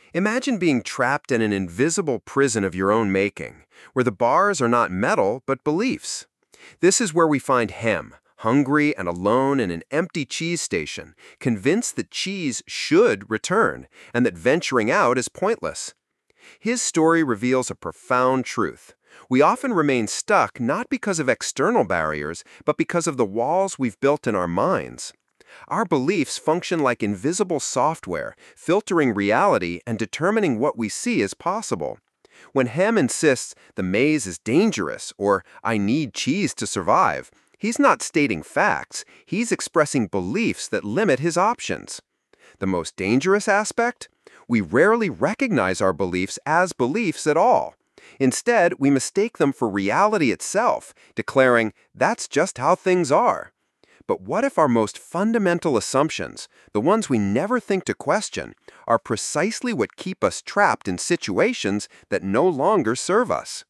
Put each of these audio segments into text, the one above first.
Imagine being trapped in an invisible prison of your own making, where the bars are not metal but beliefs. This is where we find Hem, hungry and alone in an empty cheese station, convinced that cheese should return and that venturing out is pointless. His story reveals a profound truth. We often remain stuck not because of external barriers, but because of the walls we've built in our minds. Our beliefs function like invisible software, filtering reality and determining what we see as possible. When Hem insists the maze is dangerous or I need cheese to survive, he's not stating facts, he's expressing beliefs that limit his options. The most dangerous aspect? We rarely recognize our beliefs as beliefs at all. Instead, we mistake them for reality itself, declaring, that's just how things are. But what if our most fundamental assumptions, the ones we never think to question, are precisely what keep us trapped in situations that no longer serve us?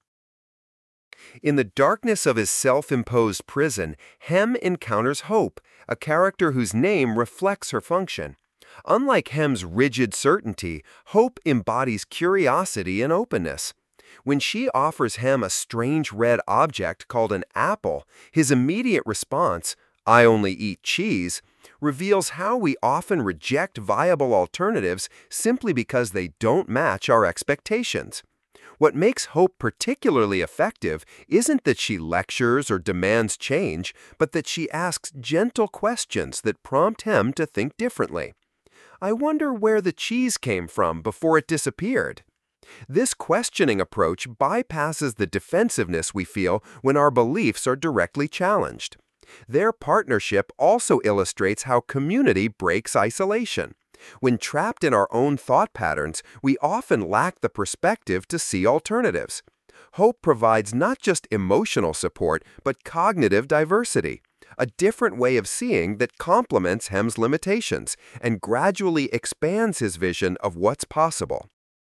In the darkness of his self-imposed prison, Hem encounters Hope, a character whose name reflects her function. Unlike Hem's rigid certainty, Hope embodies curiosity and openness. When she offers Hem a strange red object called an apple, his immediate response, I only eat cheese, reveals how we often reject viable alternatives simply because they don't match our expectations. What makes Hope particularly effective isn't that she lectures or demands change, but that she asks gentle questions that prompt Hem to think differently. I wonder where the cheese came from before it disappeared. This questioning approach bypasses the defensiveness we feel when our beliefs are directly challenged. Their partnership also illustrates how community breaks isolation. When trapped in our own thought patterns, we often lack the perspective to see alternatives. Hope provides not just emotional support, but cognitive diversity, a different way of seeing that complements Hem's limitations and gradually expands his vision of what's possible.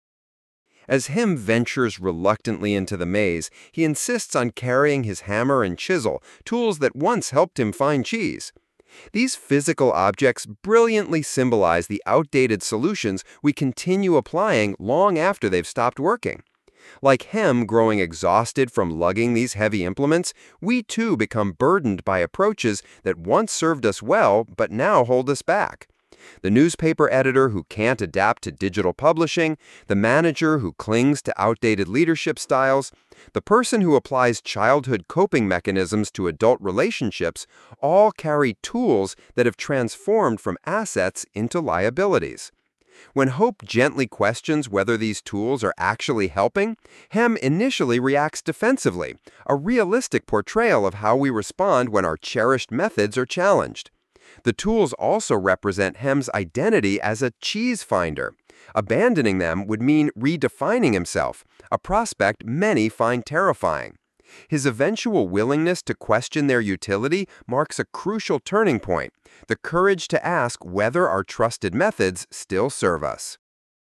As Hem ventures reluctantly into the maze, he insists on carrying his hammer and chisel, tools that once helped him find cheese. These physical objects brilliantly symbolize the outdated solutions we continue applying long after they've stopped working. Like Hem growing exhausted from lugging these heavy implements, we too become burdened by approaches that once served us well but now hold us back. The newspaper editor who can't adapt to digital publishing, the manager who clings to outdated leadership styles, the person who applies childhood coping mechanisms to adult relationships all carry tools that have transformed from assets into liabilities. When Hope gently questions whether these tools are actually helping, Hem initially reacts defensively, a realistic portrayal of how we respond when our cherished methods are challenged. The tools also represent Hem's identity as a cheese finder. Abandoning them would mean redefining himself, a prospect many find terrifying. His eventual willingness to question their utility marks a crucial turning point, the courage to ask whether our trusted methods still serve us.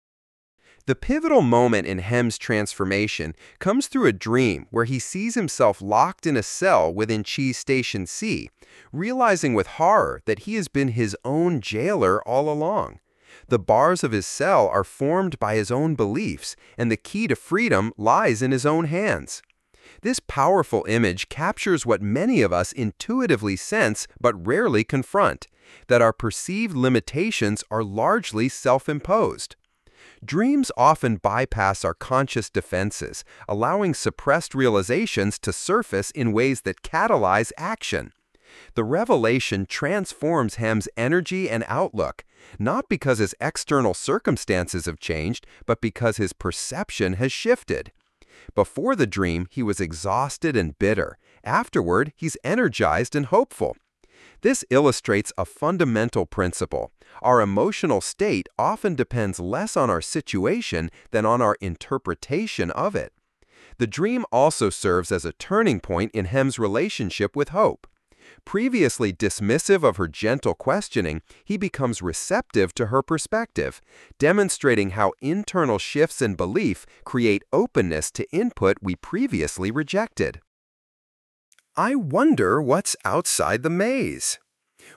The pivotal moment in Hem's transformation comes through a dream where he sees himself locked in a cell within Cheese Station C, realizing with horror that he has been his own jailer all along. The bars of his cell are formed by his own beliefs, and the key to freedom lies in his own hands. This powerful image captures what many of us intuitively sense but rarely confront, that our perceived limitations are largely self-imposed. Dreams often bypass our conscious defenses, allowing suppressed realizations to surface in ways that catalyze action. The revelation transforms Hem's energy and outlook, not because his external circumstances have changed, but because his perception has shifted. Before the dream, he was exhausted and bitter. Afterward, he's energized and hopeful. This illustrates a fundamental principle. Our emotional state often depends less on our situation than on our interpretation of it. The dream also serves as a turning point in Hem's relationship with Hope. Previously dismissive of her gentle questioning, he becomes receptive to her perspective, demonstrating how internal shifts in belief create openness to input we previously rejected. I wonder what's outside the maze.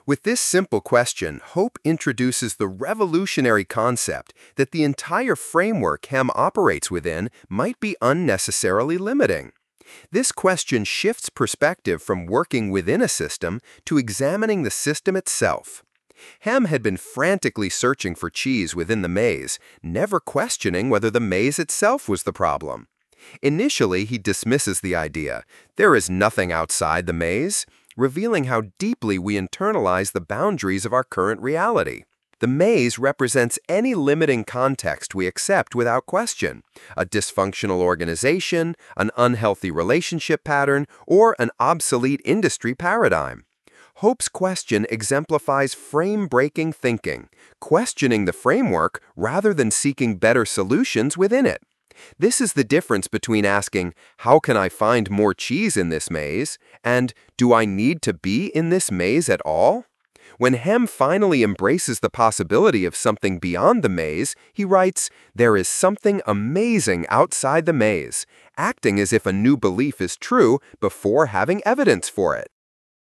With this simple question, Hope introduces the revolutionary concept that the entire framework Hem operates within might be unnecessarily limiting. This question shifts perspective from working within a system to examining the system itself. Hem had been frantically searching for cheese within the maze, never questioning whether the maze itself was the problem. Initially, he dismisses the idea, there is nothing outside the maze, revealing how deeply we internalize the boundaries of our current reality. The maze represents any limiting context we accept without question, a dysfunctional organization, an unhealthy relationship pattern, or an obsolete industry paradigm. Hope's question exemplifies frame-breaking thinking, questioning the framework rather than seeking better solutions within it. This is the difference between asking, how can I find more cheese in this maze, and do I need to be in this maze at all? When Hem finally embraces the possibility of something beyond the maze, he writes, there is something amazing outside the maze, acting as if a new belief is true before having evidence for it.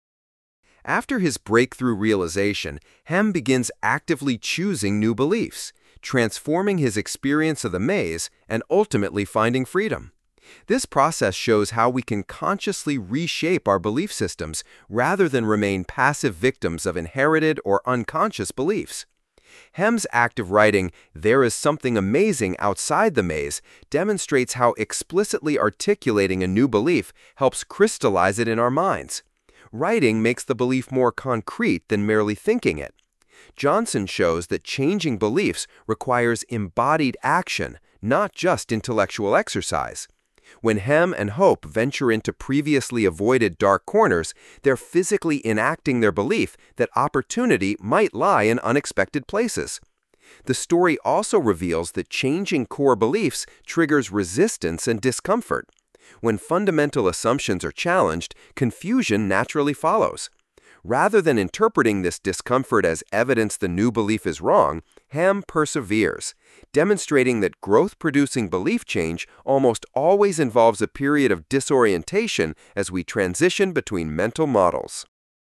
After his breakthrough realization, Hem begins actively choosing new beliefs, transforming his experience of the maze and ultimately finding freedom. This process shows how we can consciously reshape our belief systems rather than remain passive victims of inherited or unconscious beliefs. Hem's act of writing, "There is something amazing outside the maze," demonstrates how explicitly articulating a new belief helps crystallize it in our minds. Writing makes the belief more concrete than merely thinking it. Johnson shows that changing beliefs requires embodied action, not just intellectual exercise. When Hem and Hope venture into previously avoided dark corners, they're physically enacting their belief that opportunity might lie in unexpected places. The story also reveals that changing core beliefs triggers resistance and discomfort. When fundamental assumptions are challenged, confusion naturally follows. Rather than interpreting this discomfort as evidence the new belief is wrong, Hem perseveres, demonstrating that growth-producing belief change almost always involves a period of disorientation as we transition between mental models.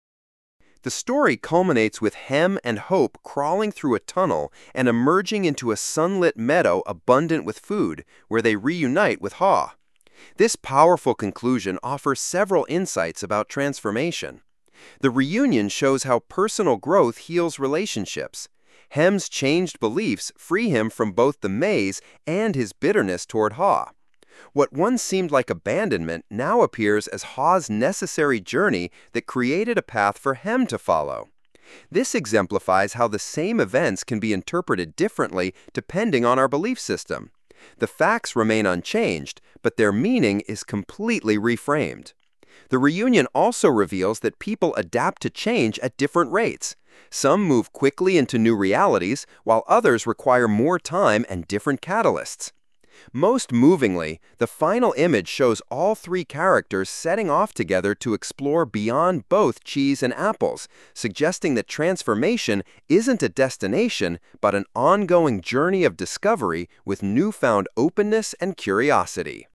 The story culminates with Hem and Hope crawling through a tunnel and emerging into a sunlit meadow abundant with food, where they reunite with Haw. This powerful conclusion offers several insights about transformation. The reunion shows how personal growth heals relationships. Hem's changed beliefs free him from both the maze and his bitterness toward Haw. What once seemed like abandonment now appears as Haw's necessary journey that created a path for Hem to follow. This exemplifies how the same events can be interpreted differently depending on our belief system. The facts remain unchanged, but their meaning is completely reframed. The reunion also reveals that people adapt to change at different rates. Some move quickly into new realities, while others require more time and different catalysts. Most movingly, the final image shows all three characters setting off together to explore beyond both cheese and apples, suggesting that transformation isn't a destination, but an ongoing journey of discovery with newfound openness and curiosity.